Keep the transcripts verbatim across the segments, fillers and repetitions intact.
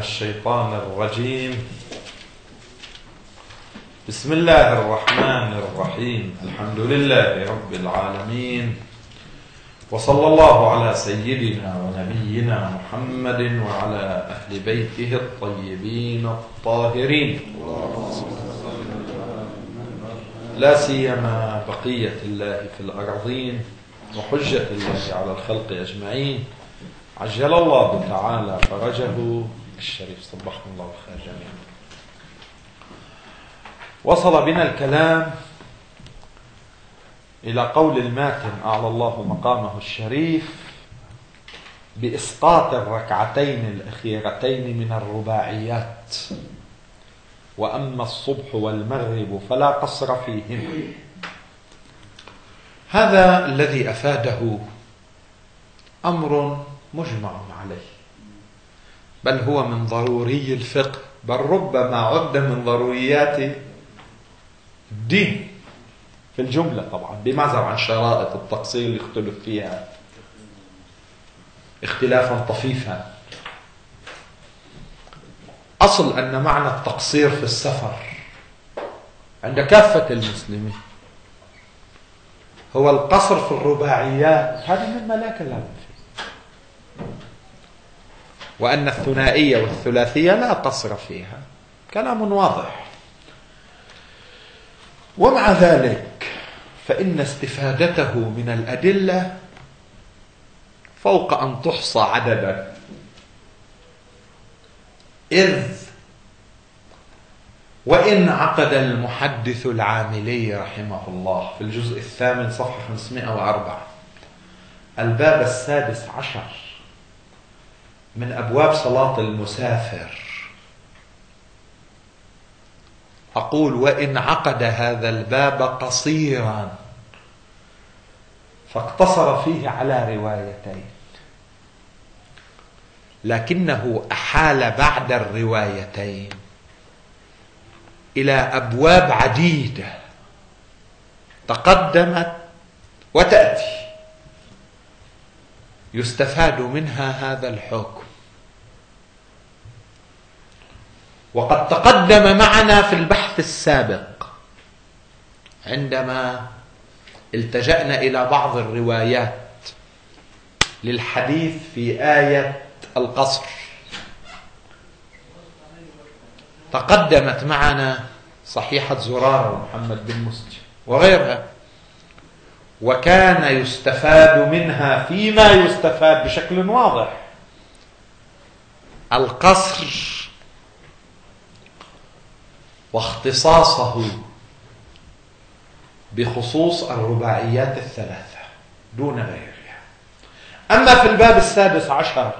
الشيطان الرجيم. بسم الله الرحمن الرحيم. الحمد لله رب العالمين، وصلى الله على سيدنا ونبينا محمد وعلى أهل بيته الطيبين الطاهرين، لا سيما بقية الله في الأرضين وحجة الله على الخلق أجمعين، عجل الله تعالى فرجه الشريف. صبحكم الله بالخير جميعا. وصل بنا الكلام إلى قول الماتن أعلى الله مقامه الشريف بإسقاط الركعتين الأخيرتين من الرباعيات، وأما الصبح والمغرب فلا قصر فيهما. هذا الذي أفاده أمر مجمع عليه، بل هو من ضروري الفقه، بل ربما عد من ضروريات الدين في الجملة، طبعا بمعزل عن شرائط التقصير اللي اختلف فيها اختلافا طفيفا. أصل أن معنى التقصير في السفر عند كافة المسلمين هو القصر في الرباعيات، هذا مما لا كلام فيه، وأن الثنائية والثلاثية لا قصر فيها، كلام واضح. ومع ذلك فإن استفادته من الأدلة فوق أن تحصى عددا، إذ وإن عقد المحدث العاملي رحمه الله في الجزء الثامن صفحة خمسمائة وأربعة الباب السادس عشر من أبواب صلاة المسافر، أقول وإن عقد هذا الباب قصيرا فاقتصر فيه على روايتين، لكنه أحال بعد الروايتين إلى أبواب عديدة تقدمت وتأتي يستفاد منها هذا الحكم. وقد تقدم معنا في البحث السابق عندما التجأنا إلى بعض الروايات للحديث في آية القصر، تقدمت معنا صحيحة زرارة ومحمد بن مسلم وغيرها، وكان يستفاد منها فيما يستفاد بشكل واضح القصر واختصاصه بخصوص الرباعيات الثلاثة دون غيرها. أما في الباب السادس عشر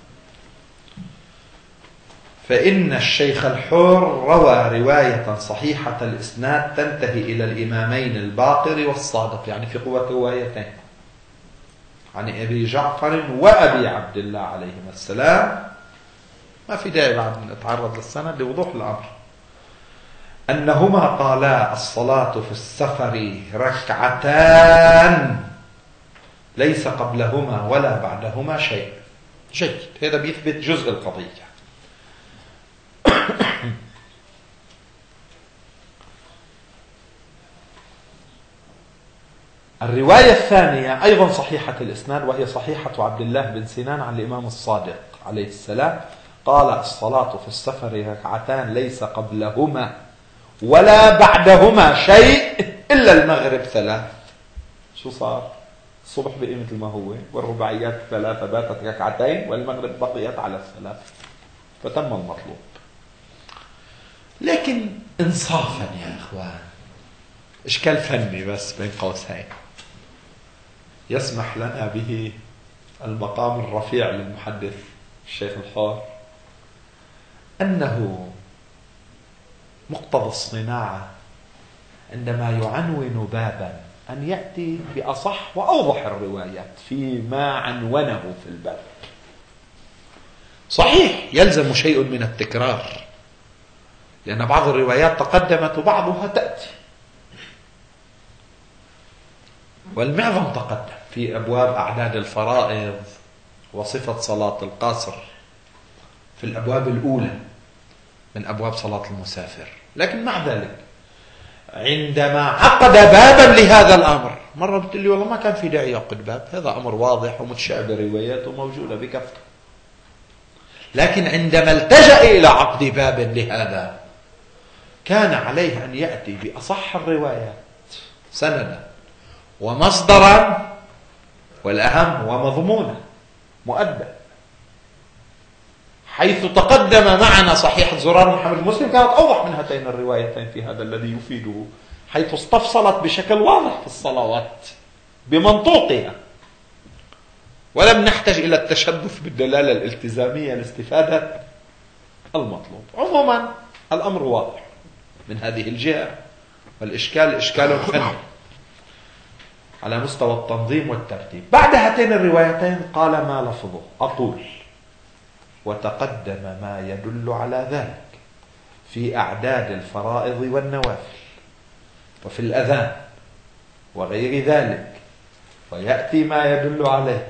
فإن الشيخ الحر روى رواية صحيحة الإسناد تنتهي إلى الإمامين الباقر والصادق، يعني في قوة روايتين، عن أبي جعفر وأبي عبد الله عليهما السلام. ما في داعي بعد نتعرض للسند لوضوح الأمر، أنهما قالا الصلاة في السفر ركعتان ليس قبلهما ولا بعدهما شيء. جيد، هذا بيثبت جزء القضية. الرواية الثانية أيضا صحيحة الإسناد، وهي صحيحة عبد الله بن سنان عن الإمام الصادق عليه السلام، قال الصلاة في السفر ركعتان ليس قبلهما ولا بعدهما شيء إلا المغرب ثلاث. شو صار؟ الصبح بقي مثل ما هو، والرباعيات ثلاثة باتت ركعتين، والمغرب بقيت على الثلاث، فتم المطلوب. لكن انصافا يا إخوان، إشكال فني بس بين قوسين يسمح لنا به المقام الرفيع للمحدث الشيخ الحار، أنه مقتضى الصناعة عندما يعنون بابا أن يأتي بأصح وأوضح الروايات فيما عنونه في الباب. صحيح يلزم شيء من التكرار، لأن بعض الروايات تقدمت وبعضها تأتي، والمعظم تقدم في أبواب أعداد الفرائض وصفة صلاة القصر، في الأبواب الأولى من أبواب صلاة المسافر. لكن مع ذلك عندما عقد بابا لهذا الأمر، مرة قلت لي والله ما كان في داعي يعقد باب، هذا أمر واضح ومتشابه رواياته موجودة بكثرة. لكن عندما التجأ إلى عقد باب لهذا كان عليه أن يأتي بأصح الروايات سندا ومصدرا، والأهم ومضمونا مؤدى. حيث تقدم معنا صحيح زرار محمد مسلم كانت أوضح من هاتين الروايتين في هذا الذي يفيده، حيث استفصلت بشكل واضح في الصلوات بمنطوقها، ولم نحتاج إلى التشدث بالدلالة الالتزامية لاستفادة المطلوب. عموما الأمر واضح من هذه الجهة، والإشكال إشكال فني على مستوى التنظيم والترتيب. بعد هاتين الروايتين قال ما لفظه؟ أقول وتقدم ما يدل على ذلك في أعداد الفرائض والنوافل وفي الأذان وغير ذلك، ويأتي ما يدل عليه.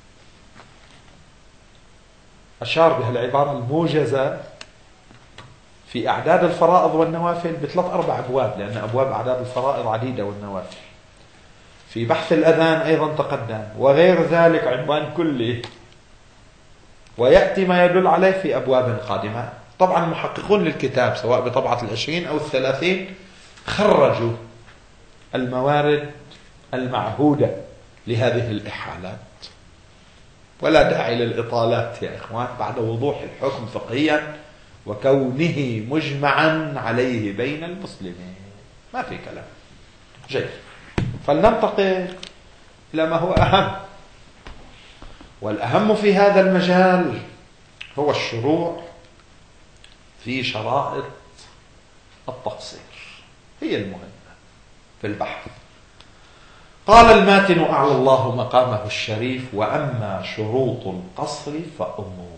أشار بها العبارة الموجزة في أعداد الفرائض والنوافل بثلاث أربع أبواب، لأن أبواب أعداد الفرائض عديدة والنوافل. في بحث الأذان أيضا تقدم، وغير ذلك عنوان كله، ويأتي ما يدل عليه في أبواب قادمة. طبعا المحققون للكتاب سواء بطبعة العشرين أو الثلاثين خرجوا الموارد المعهودة لهذه الإحالات، ولا داعي للإطالات يا إخوان بعد وضوح الحكم فقهيا وكونه مجمعا عليه بين المسلمين، ما في كلام. جيد، فلننتقل إلى ما هو أهم، والأهم في هذا المجال هو الشروع في شرائط التقصير، هي المهمة في البحث. قال الماتن أعلى الله مقامه الشريف: وأما شروط القصر فأمور.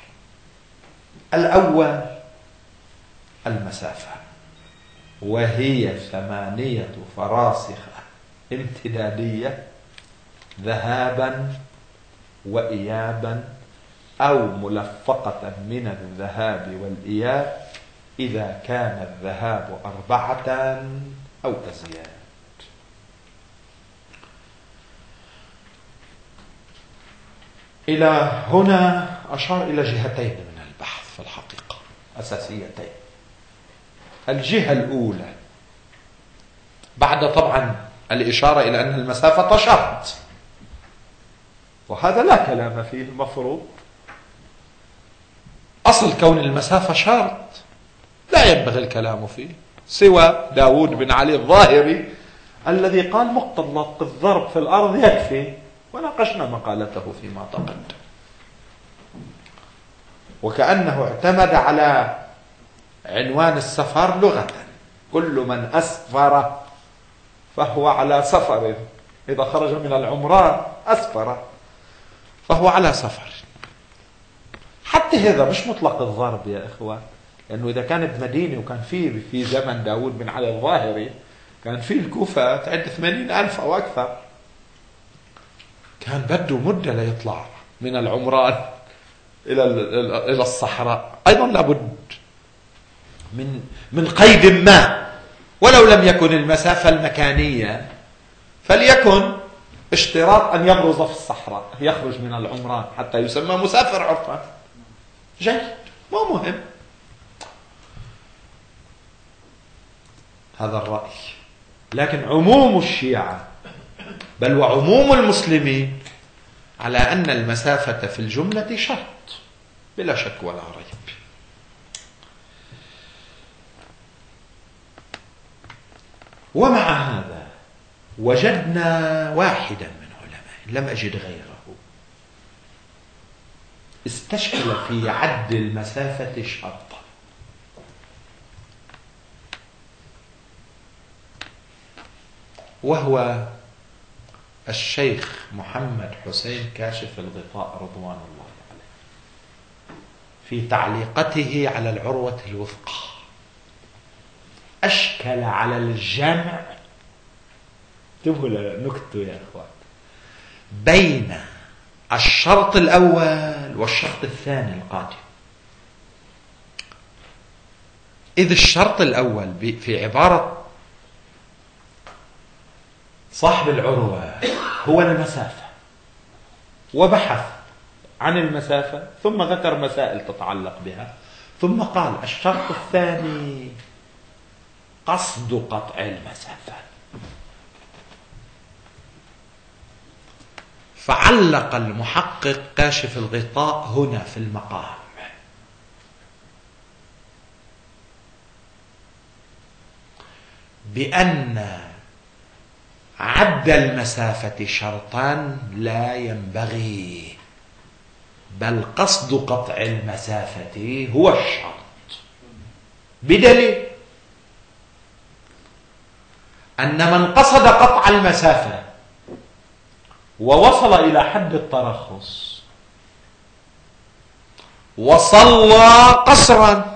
الأول المسافة، وهي ثمانية فراسخ امتدادية ذهابا وإيابا، أو ملفقة من الذهاب والإياب إذا كان الذهاب أربعة أو أزياد. إلى هنا أشار إلى جهتين من البحث في الحقيقة أساسيتين. الجهة الأولى بعد طبعا الإشارة إلى أن المسافة شرط، وهذا لا كلام فيه المفروض، أصل كون المسافة شرط لا ينبغي الكلام فيه، سوى داود بن علي الظاهري الذي قال مقتضى الضرب في الأرض يكفي، وناقشنا مقالته فيما تقدم. وكأنه اعتمد على عنوان السفر لغة: كل من أسفر فهو على سفر، إذا خرج من العمران أسفر فهو على سفر. حتى هذا مش مطلق الضرب يا إخوان، لأنه إذا كانت مدينة وكان في في زمن داود بن علي الظاهري كان في الكوفة تعد ثمانين ألف أو أكثر، كان بده مدة ليطلع من العمران إلى إلى الصحراء. أيضا لابد من من قيد ما، ولو لم يكن المسافة المكانية فليكن اشتراط أن يبرز في الصحراء، يخرج من العمران حتى يسمى مسافر عرفا. جيد، مو مهم هذا الرأي. لكن عموم الشيعة بل وعموم المسلمين على أن المسافة في الجملة شرط بلا شك ولا ريب. ومع هذا وجدنا واحدا من علماء لم أجد غيره استشكل في عد المسافة شرطا، وهو الشيخ محمد حسين كاشف الغطاء رضوان الله عليه في تعليقته على العروة الوثقى. أشكل على الجمع، انتبهوا لنكته يا أخوان، بين الشرط الأول والشرط الثاني القادم. إذ الشرط الأول في عبارة صاحب العروة هو المسافة، وبحث عن المسافة ثم ذكر مسائل تتعلق بها، ثم قال الشرط الثاني قصد قطع المسافة، فعلق المحقق كاشف الغطاء هنا في المقام بأن عد المسافة شرطا لا ينبغي، بل قصد قطع المسافة هو الشرط، بدليل أن من قصد قطع المسافة ووصل إلى حد الترخص وصلى قصرا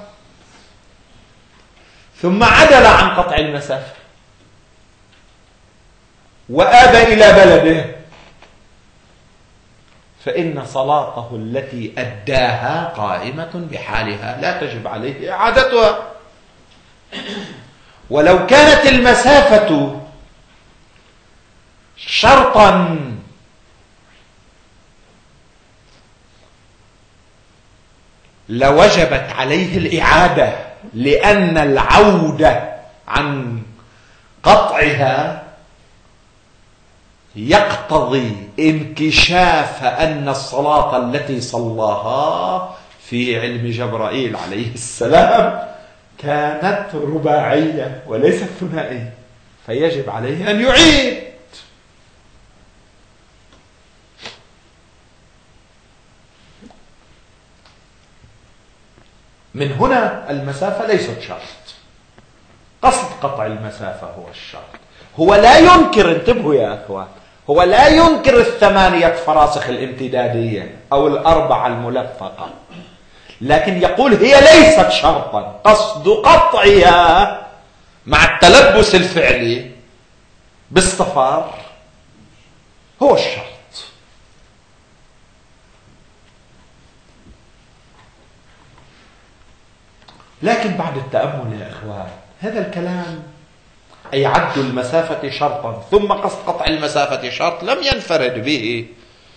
ثم عدل عن قطع المسافة وآب إلى بلده، فإن صلاته التي أداها قائمة بحالها لا تجب عليه إعادتها. ولو كانت المسافة شرطا لوجبت عليه الإعادة، لأن العودة عن قطعها يقتضي انكشاف أن الصلاة التي صلاها في علم جبرائيل عليه السلام كانت رباعية وليست ثنائية، فيجب عليه أن يعيد. من هنا المسافة ليست شرط، قصد قطع المسافة هو الشرط. هو لا ينكر، انتبهوا يا أخوان، هو لا ينكر الثمانية فراسخ الامتدادية أو الأربعة الملفقة، لكن يقول هي ليست شرطا، قصد قطعها مع التلبس الفعلي بالصفار هو الشرط. لكن بعد التأمل يا إخوان هذا الكلام أي عد المسافة شرطا ثم قصد قطع المسافة شرط لم ينفرد به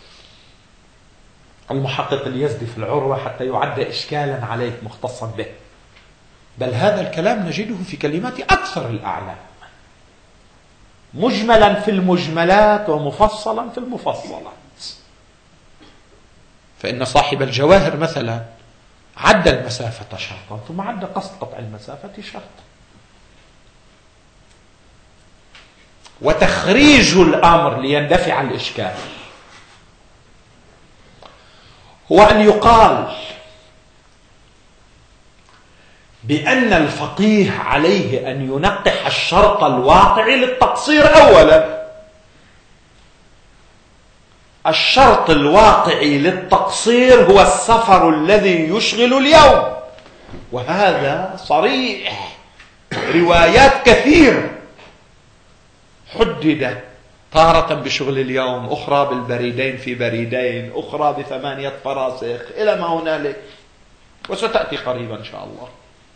المحقق اليزدي في العروة حتى يعد إشكالا عليك مختصا به، بل هذا الكلام نجده في كلمات أكثر الأعلام، مجملا في المجملات ومفصلا في المفصلات. فإن صاحب الجواهر مثلا عد المسافة شرطا ثم عد قصد قطع المسافة شرطا. وتخريج الأمر ليندفع الإشكال هو أن يقال بأن الفقيه عليه أن ينقح الشرط الواقع للتقصير أولا. الشرط الواقعي للتقصير هو السفر الذي يشغل اليوم، وهذا صريح، روايات كثيرة حددت تارة بشغل اليوم، أخرى بالبريدين في بريدين، أخرى بثمانية فراسخ إلى ما هنالك، وستأتي قريبا إن شاء الله.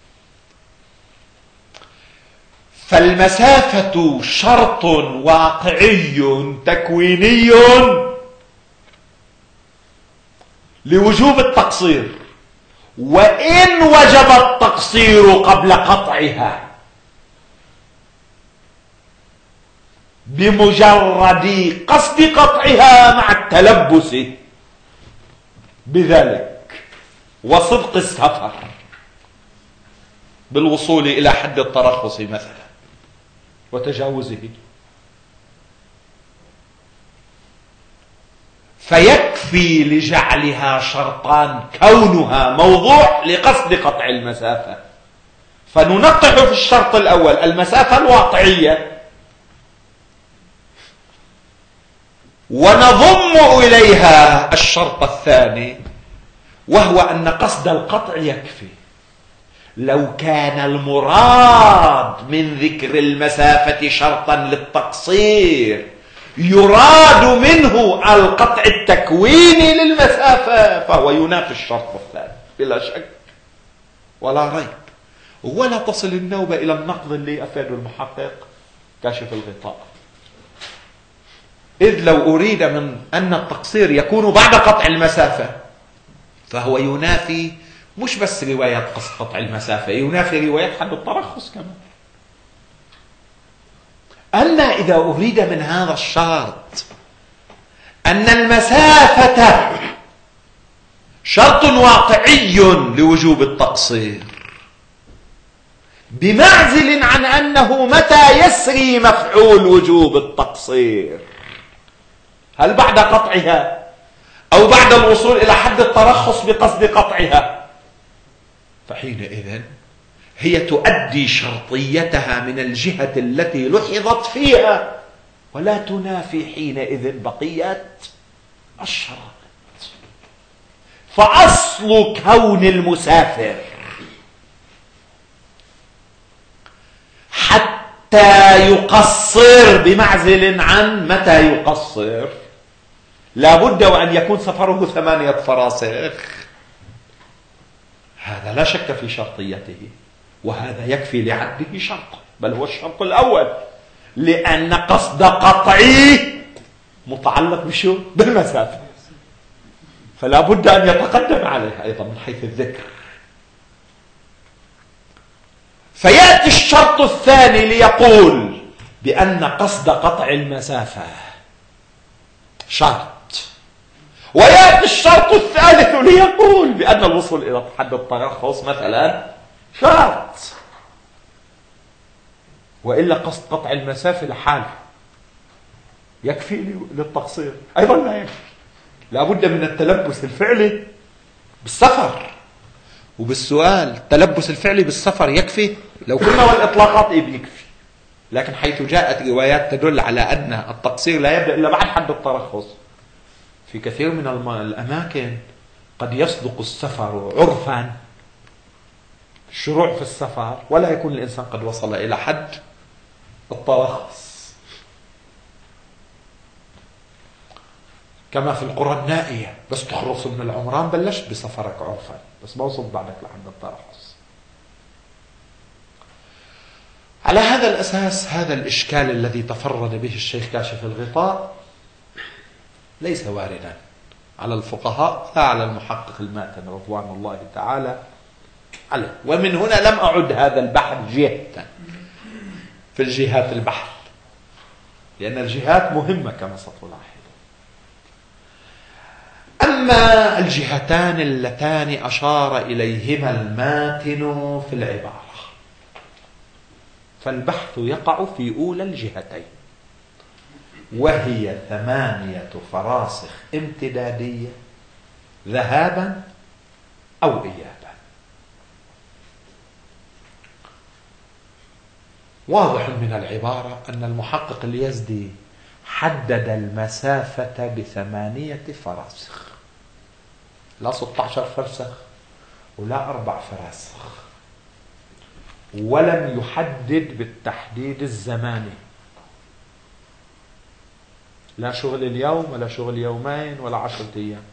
فالمسافة شرط واقعي تكويني لوجوب التقصير، وإن وجب التقصير قبل قطعها بمجرد قصد قطعها مع التلبس بذلك وصدق السفر بالوصول إلى حد الترخص مثلا وتجاوزه، فيكفي لجعلها شرطان كونها موضوع لقصد قطع المسافة. فننقح في الشرط الأول المسافة الواقعية، ونضم إليها الشرط الثاني وهو أن قصد القطع يكفي. لو كان المراد من ذكر المسافة شرطا للتقصير يراد منه القطع التكويني للمسافة فهو ينافي الشرط الثاني بلا شك ولا ريب. ولا تصل النوبة إلى النقض اللي أفاده المحقق كاشف الغطاء. إذ لو أريد من أن التقصير يكون بعد قطع المسافة فهو ينافي مش بس رواية قطع المسافة، ينافي رواية حد الترخص كمان. أما إذا أريد من هذا الشرط أن المسافة شرط واقعي لوجوب التقصير بمعزل عن أنه متى يسري مفعول وجوب التقصير، هل بعد قطعها أو بعد الوصول إلى حد الترخص بقصد قطعها، فحينئذ هي تؤدي شرطيتها من الجهة التي لحظت فيها ولا تنافي حينئذ بقية الشرائط. فأصل كون المسافر حتى يقصر بمعزل عن متى يقصر لا بد وأن يكون سفره ثمانية فراسخ، هذا لا شك في شرطيته، وهذا يكفي لعده شرطا، بل هو الشرط الأول، لأن قصد قطعي متعلق بشو؟ بالمسافة، فلا بد أن يتقدم عليه أيضا من حيث الذكر. فيأتي الشرط الثاني ليقول بأن قصد قطع المسافة شرط، ويأتي الشرط الثالث ليقول بأن الوصول إلى حد الترخص مثلا شرط، وإلا قصد قطع المسافة لحاله يكفي للتقصير أيضا لا يكفي، لا بد من التلبس الفعلي بالسفر. وبالسؤال التلبس الفعلي بالسفر يكفي؟ لو كنا والإطلاقات يكفي، لكن حيث جاءت روايات تدل على أن التقصير لا يبدأ إلا بعد حد الترخص، في كثير من الأماكن قد يصدق السفر عرفا الشروع في السفر ولا يكون الإنسان قد وصل إلى حد الترخص، كما في القرى النائية، بس تخلص من العمران بلشت بسفرك عرفا، بس ما وصلت بعدك لحد الترخص. على هذا الأساس هذا الإشكال الذي تفرد به الشيخ كاشف الغطاء ليس واردا على الفقهاء لا على المحقق الماتن رضوان الله تعالى عليه. ومن هنا لم أعد هذا البحث جهة في الجهات البحث، لأن الجهات مهمة كما ستلاحظ. أما الجهتان اللتان أشار إليهما الماتن في العبارة فالبحث يقع في أولى الجهتين، وهي ثمانية فراسخ امتدادية ذهابا أو إيابا. واضح من العبارة أن المحقق اليزدي حدد المسافة بثمانية فراسخ، لا ستة عشر فرسخ ولا أربع فراسخ، ولم يحدد بالتحديد الزماني، لا شغل اليوم ولا شغل يومين ولا عشرة أيام.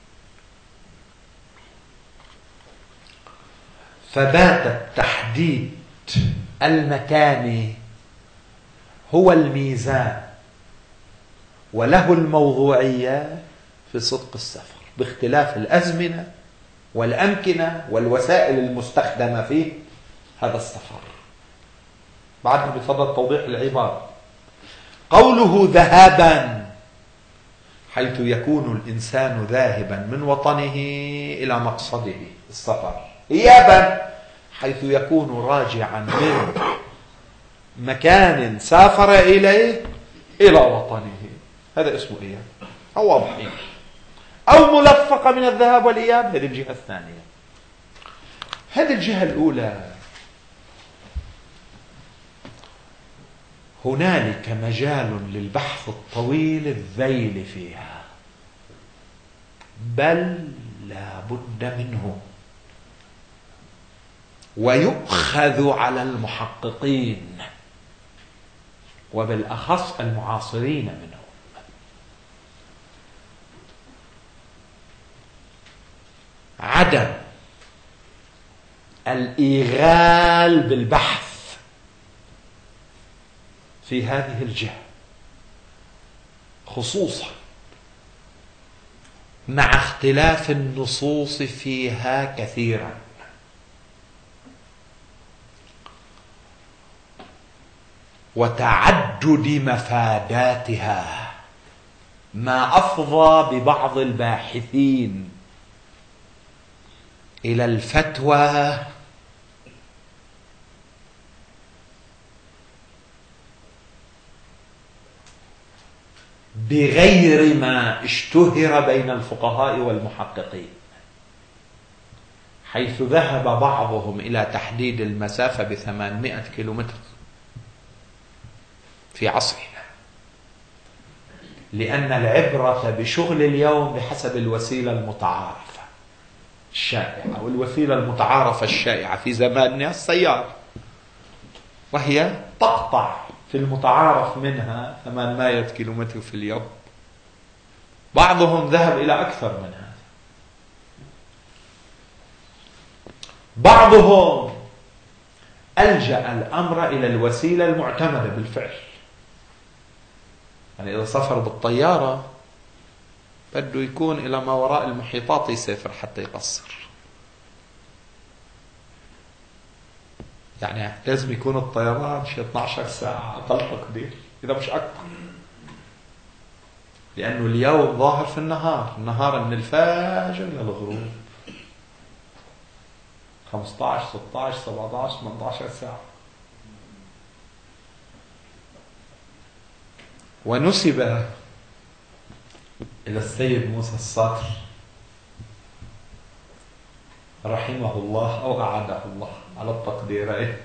فبات التحديد المكاني هو الميزان وله الموضوعية في صدق السفر باختلاف الأزمنة والأمكنة والوسائل المستخدمة في هذا السفر. بعد بفضل توضيح العبارة، قوله ذهابا حيث يكون الإنسان ذاهبا من وطنه إلى مقصده السفر، إيابا حيث يكون راجعا من مكان سافر إليه إلى وطنه، هذا اسمه إياب أو واضحين، أو ملفقة من الذهاب والإياب، هذه الجهة الثانية. هذه الجهة الأولى هنالك مجال للبحث الطويل الذيل فيها، بل لا بد منه، ويؤخذ على المحققين وبالأخص المعاصرين منهم عدم الإيغال بالبحث في هذه الجهة، خصوصا مع اختلاف النصوص فيها كثيرا، وتعدد مفاداتها، ما أفضى ببعض الباحثين إلى الفتوى بغير ما اشتهر بين الفقهاء والمحققين، حيث ذهب بعضهم إلى تحديد المسافة بثمانمائة كيلومتر في عصرنا، لأن العبرة بشغل اليوم بحسب الوسيلة المتعارفة الشائعة، والوسيلة المتعارفة الشائعة في زماننا السيارة، وهي تقطع في المتعارف منها ثمانمائة كيلومتر في اليوم. بعضهم ذهب إلى أكثر من هذا، بعضهم ألجأ الأمر إلى الوسيلة المعتمدة بالفعل. يعني إذا سافر بالطيارة بده يكون إلى ما وراء المحيطات يسافر حتى يقصر، يعني لازم يكون الطيران شي اثنتي عشرة ساعة أقل تقدير إذا مش أكثر، لأنه اليوم ظاهر في النهار، النهار من الفجر للغروب خمسة عشر ستة عشر سبعة عشر ثمانية عشر ساعة. ونسب إلى السيد موسى الصدر رحمه الله أو أعاده الله على التقديرين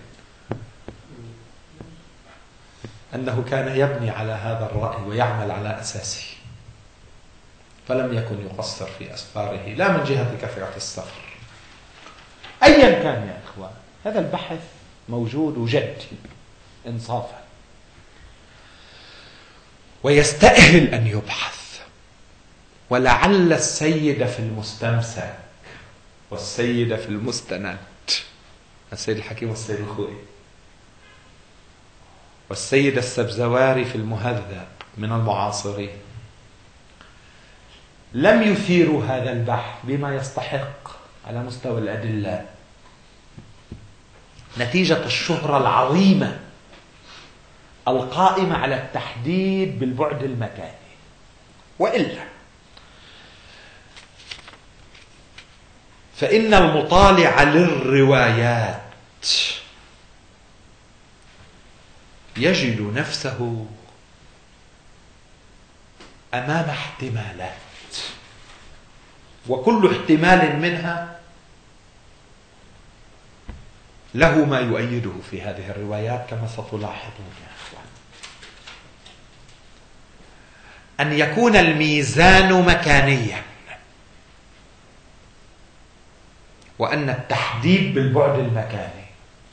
أنه كان يبني على هذا الرأي ويعمل على أساسه، فلم يكن يقصر في أسفاره لا من جهة كثرة السفر. أيا كان يا إخوان، هذا البحث موجود وجد إنصافا، ويستأهل أن يبحث. ولعل السيد في المستمسك والسيد في المستند، السيد الحكيم والسيد الخوئي، والسيد السبزواري في المهذب من المعاصرين لم يثيروا هذا البحث بما يستحق على مستوى الأدلة، نتيجة الشهرة العظيمة القائمة على التحديد بالبعد المكاني. وإلا فإن المطالع للروايات يجد نفسه أمام احتمالات، وكل احتمال منها له ما يؤيده في هذه الروايات كما ستلاحظون يا أخوان. أن يكون الميزان مكانيا، وأن التحديد بالبعد المكاني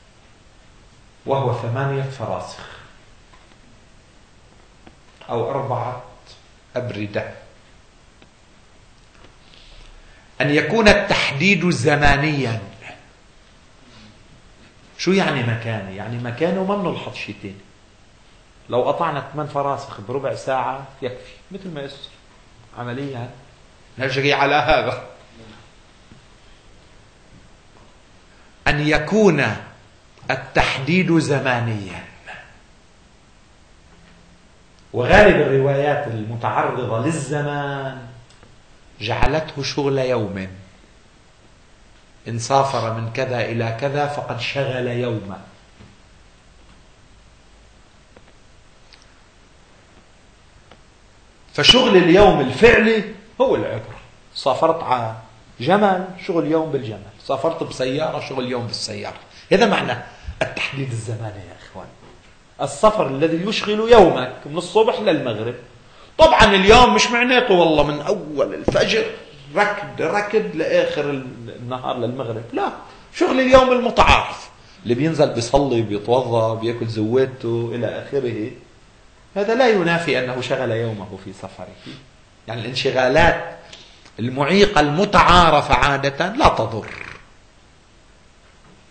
وهو ثمانية فراسخ أو أربعة أبردة. أن يكون التحديد زمانيا. شو يعني مكاني؟ يعني مكانه ما بنلحظ شيء تاني. لو قطعنا ثمان فراسخ بربع ساعة يكفي، مثل ما يصير عمليا نجري على هذا. أن يكون التحديد زمانيا، وغالب الروايات المتعرضة للزمان جعلته شغل يوم، إن سافر من كذا إلى كذا فقد شغل يوما. فشغل اليوم الفعلي هو العبرة. سافرت على جمل، شغل يوم بالجمل. سافرت بسيارة، شغل يوم بالسيارة. هذا معنى التحديد الزماني يا إخوان. السفر الذي يشغل يومك من الصبح للمغرب. طبعا اليوم مش معناته والله من أول الفجر ركض ركض لآخر النهار للمغرب، لا، شغل اليوم المتعارف اللي بينزل بيصلي بيتوضا بيأكل زويته إلى آخره، هذا لا ينافي أنه شغل يومه في سفره. يعني الانشغالات المعيقة المتعارفة عادة لا تضر،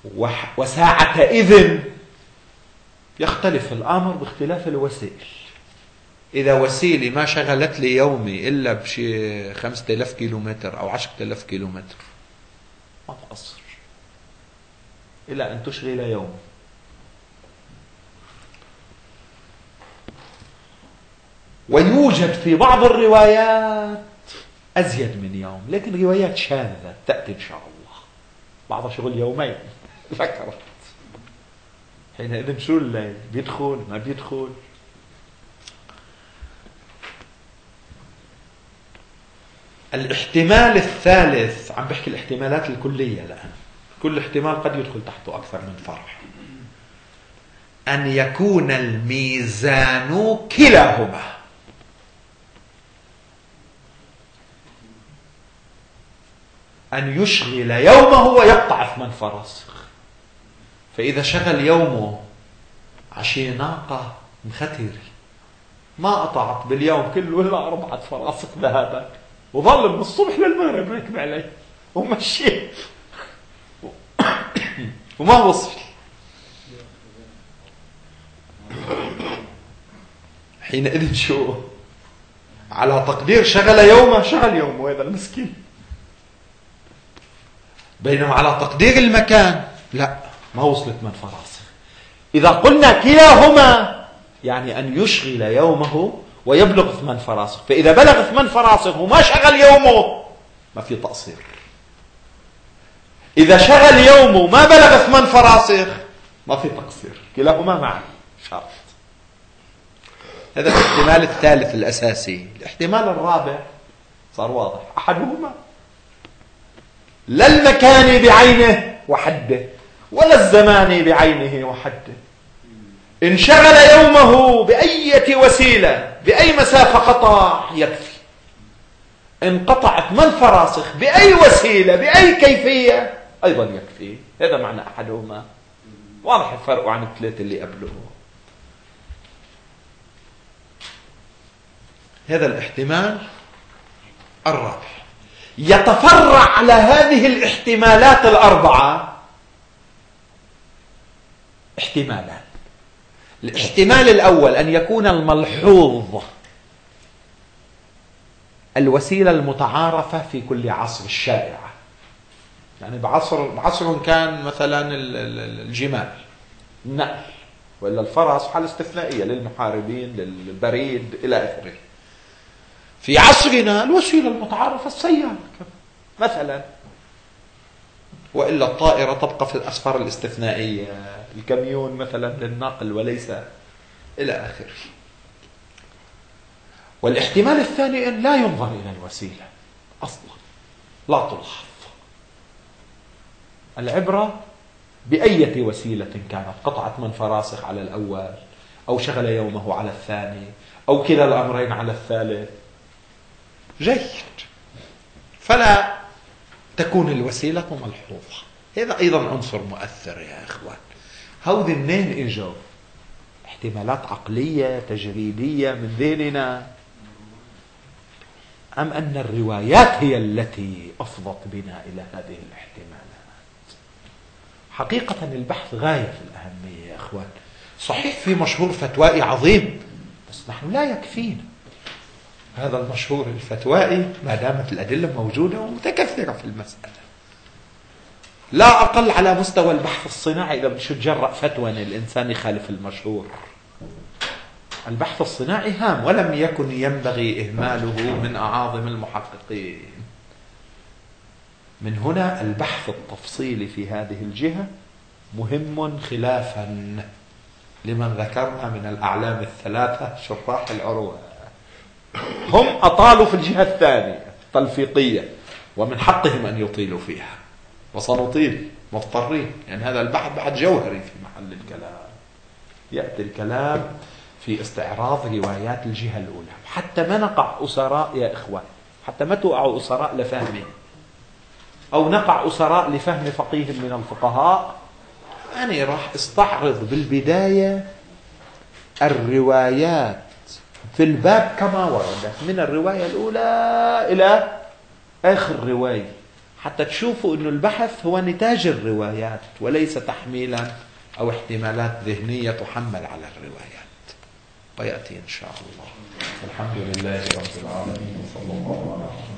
وساعة إذن يختلف الأمر باختلاف الوسائل. إذا وسيلة ما شغلت لي يومي إلا بشي خمسة آلاف كيلومتر أو عشرة آلاف كيلومتر ما تقصر إلا أن تشغل يوم. ويوجد في بعض الروايات أزيد من يوم، لكن روايات شاذة تأتي إن شاء الله بعض شغل يومين فكرت حينئذ شو الليل بيدخل ما بيدخل. الاحتمال الثالث، عم بحكي الاحتمالات الكلية الآن، كل احتمال قد يدخل تحته أكثر من فرع، أن يكون الميزان كلاهما. أن يشغل يومه ويقطع ثمان فراسخ. فإذا شغل يومه عشي ناقة مختيرة ما قطعت باليوم كله إلا أربعة فراسخ ذهبا، وظل من الصبح للمغرب راكب عليه ومشي وما وصل، حينئذ شو على تقدير شغل يومه شغل يومه هذا المسكين. بينما على تقدير المكان لا، ما وصلت من فراسخ. إذا قلنا كلاهما يعني أن يشغل يومه ويبلغ ثمان فراسخ، فإذا بلغ ثمان فراسخ وما شغل يومه ما في تقصير. إذا شغل يومه ما بلغ ثمان فراسخ ما في تقصير، كلاهما معا شرط. هذا الاحتمال الثالث الأساسي. الاحتمال الرابع صار واضح، أحدهما لا المكان بعينه وحده ولا الزمان بعينه وحده. انشغل يومه بأي وسيلة بأي مسافة قطع يكفي، انقطعت من فراسخ بأي وسيلة بأي كيفية أيضا يكفي. هذا معنى أحدهما. واضح الفرق عن الثلاثة اللي قبله. هذا الاحتمال الرابع. يتفرع على هذه الاحتمالات الأربعة احتمالان. الاحتمال الأول أن يكون الملحوظ الوسيلة المتعارفة في كل عصر الشائعة، يعني بعصر بعصر كان مثلا الجمال النقل ولا الفرس حالة استثنائية للمحاربين للبريد إلى آخره. في عصرنا الوسيلة المتعارفة السيارة مثلا، وإلا الطائرة تبقى في الأسفار الاستثنائية، الكاميون مثلا للنقل وليس إلى آخره. والاحتمال الثاني أن لا ينظر إلى الوسيلة أصلا، لا تلاحظ. العبرة بأية وسيلة كانت، قطعت من فراسخ على الأول أو شغل يومه على الثاني أو كلا الأمرين على الثالث جيد، فلا تكون الوسيلة ملحوظة. هذا أيضا عنصر مؤثر يا إخوان. هودي منين إجوا؟ احتمالات عقلية تجريدية من ذهننا، أم أن الروايات هي التي أفضت بنا إلى هذه الاحتمالات؟ حقيقة البحث غاية في الأهمية يا إخوان. صحيح في مشهور فتوائي عظيم، بس نحن لا يكفينا هذا المشهور الفتوائي ما دامت الأدلة موجودة ومتكثرة في المسألة. لا أقل على مستوى البحث الصناعي إذا بدش تجرأ فتوى أن الإنسان يخالف المشهور. البحث الصناعي هام ولم يكن ينبغي إهماله من أعاظم المحققين. من هنا البحث التفصيلي في هذه الجهة مهم، خلافا لمن ذكرنا من الأعلام الثلاثة شراح العروة. هم أطالوا في الجهة الثانية التلفيقية، ومن حقهم أن يطيلوا فيها، وسنطيل مضطرين، يعني هذا البحث بحث جوهري في محل الكلام. يأتي الكلام في استعراض روايات الجهة الأولى حتى ما نقع أسراء يا إخوان، حتى ما توقعوا أسراء لفهمه أو نقع أسراء لفهم فقيه من الفقهاء. أنا راح استعرض بالبداية الروايات في الباب كما وردت من الرواية الأولى إلى آخر رواية حتى تشوفوا أن البحث هو نتاج الروايات وليس تحميلا أو احتمالات ذهنية تحمل على الروايات. ويأتي إن شاء الله. الحمد لله رب العالمين، صلى الله عليه وسلم.